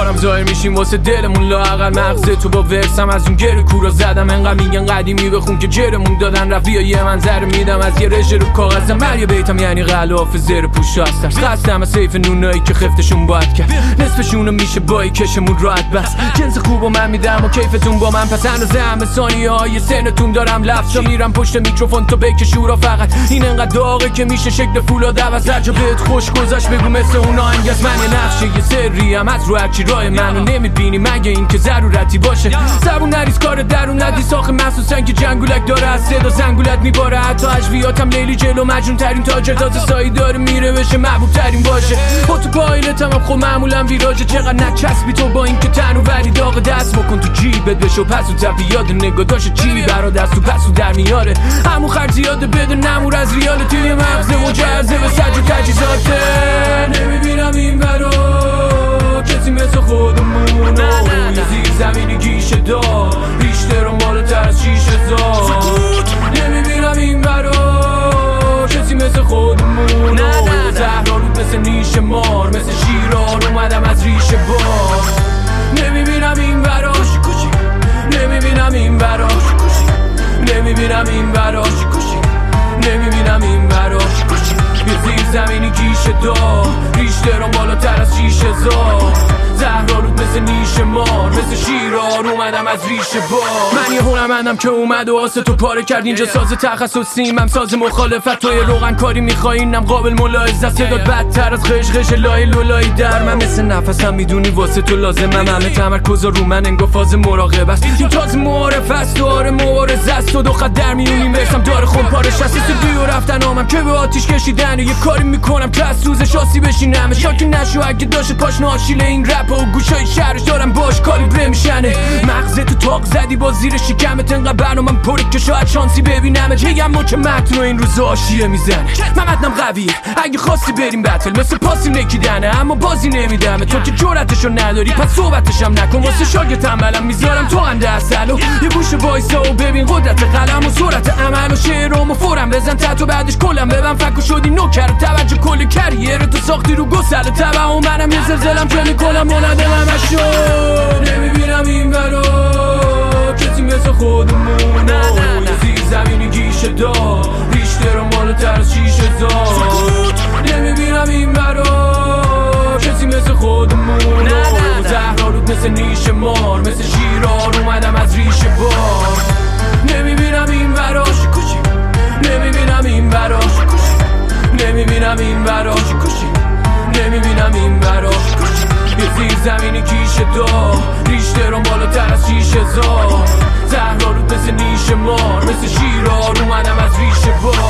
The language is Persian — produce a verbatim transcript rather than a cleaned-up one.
بارم ظاهر میشیم واسه دلمون لااقل مغز تو با ورسم از اون گره کورا زدم انقدر میگن قدیمی بخون که جرمون دادن رفیا یه منظر میدم از یه رژه رو کاغذم من یه بیتم یعنی غلاف زیر پوش هستم خستم از سیف نونایی که خفتشون باید کرد نصفشونو میشه بایی کشمون راحت بس جنس خوبو من میدم و کیفتون با من پس اندازه همه ثانیه های سنتون دارم لفظا میرم پشت میکروفون تو بک شورا فقط این انقدر داغه که میشه شکل فولاد عوض هرجا بهت خوش گذاشت بگو مثل اون آهنگ از من یه نقشه یه سری هم از رو هرچی راه منو نمیبینی مگه این که ضرورتی باشه زبون نریز کار درون ندی ساخه محسوسن که جنگولک داره از صدا زنگولت میباره حتی اجویاتم لیلی جلو مجنون ترین تاجر تازه سایی داره میره بشه محبوب ترین باشه با تو پایلتم هم خب معمولا ویراجه چقدر نچسبی تو با این که تنو وری داغ دست بکن تو جیبت بشو پس و تپی یاد نگاه داشت چی برا دست و پس و در میاره همون خرج زیاده بده نمور از ریال توی مغزه مجرزه به سج و تجیزاته نمیبینم این برا کسی مثل خودمونو یه زیر زمینی گیشه دار ریشته رو بالاتر از شیش هزار نمیبینم این برا کسی مثل خودمونو زهرالود مثل نیش مار مثل شیران اومدم از ریشه بار نمیبینم این برا نمیبینم این برا نمیبینم این برا نمیبینم این برا یه زیر زمینی گیشه دار ریشته رو بالاتر از شیش هزار زهرالود مثل نیش مار مثل شیران اومدم از ریشه بار من یه هنرمندم که اومد و آسه تو پاره کرد اینجا ساز تخصصیم هم ساز مخالفت توی روغن کاری میخوای اینم قابل ملاحظه صدات بدتر از خش خش لای لولای در من مثل نفسم میدونی واسه تو لازمم همه تمرکز رو من انگار فاز مراقب است این تازه معارف است داره مبارزه است و دو خط در میونیم برسم داره خون پارش هست دیو رفتن آمم که به آتیش کشیدن یه کاری میکنم که از سوزش آسی بشینم شاکی نشو اگه داشت پاشن آشیل این رپ و گوشای شهرش دارم باش کالیبره میشنه مغزه تو تاق زدی با زیر شکمت انقدر برنامم پره که شاید شانسی ببینم چگم ما که متن و این روز آشیه میزنه من متنم قویه اگه خواستی بریم بتل مثل پاسی نکیدنه اما بازی نمیدمه تو که جرأتشو نداری پس صحبتشم نکن واسه شاگه تنبلم میذارم تو هم دستل و یه گوشه وایسا و ببین قدرت قلم و سرعت عمل و شعرام و فورم بزن تتو بعدش کلم ببن فکو شدی نوکر توجه کل کریر تو ساختی رو گسل تبع و منم یه زلزلم که میکنم منده همشو نمیبینم این برا کسی مثل خودمونو یه زیر زمینی گیشه دار ریشته رو بالاتر از شیش هزار نمیبینم این برا کسی مثل خودمونو زهرالود مثل نیش مار مثل شیران اومدم از ریشه بار نمیبینم این برا نمیبینم این برا نمیبینم این برا نمیبینم این برا یه زیر زمینی کیشه دار ریشته رو بالاتر از شیش هزار زهرالود مثل نیش مار مثل شیران اومدم از ریشه بار